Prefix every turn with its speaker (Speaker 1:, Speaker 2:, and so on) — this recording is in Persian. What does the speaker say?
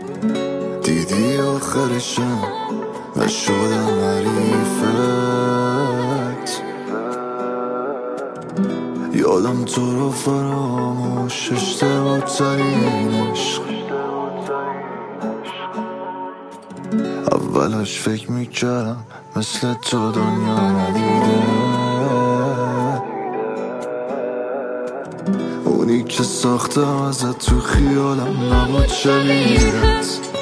Speaker 1: دیدی آخرشم و شدم حریفت. یادم تو رو فراموش، اشتباه ترین عشق. اولش فکر میکردم مثل تو دنیا ندیده، اونی که ساختم ازت تو خیالم نبود شبیهت.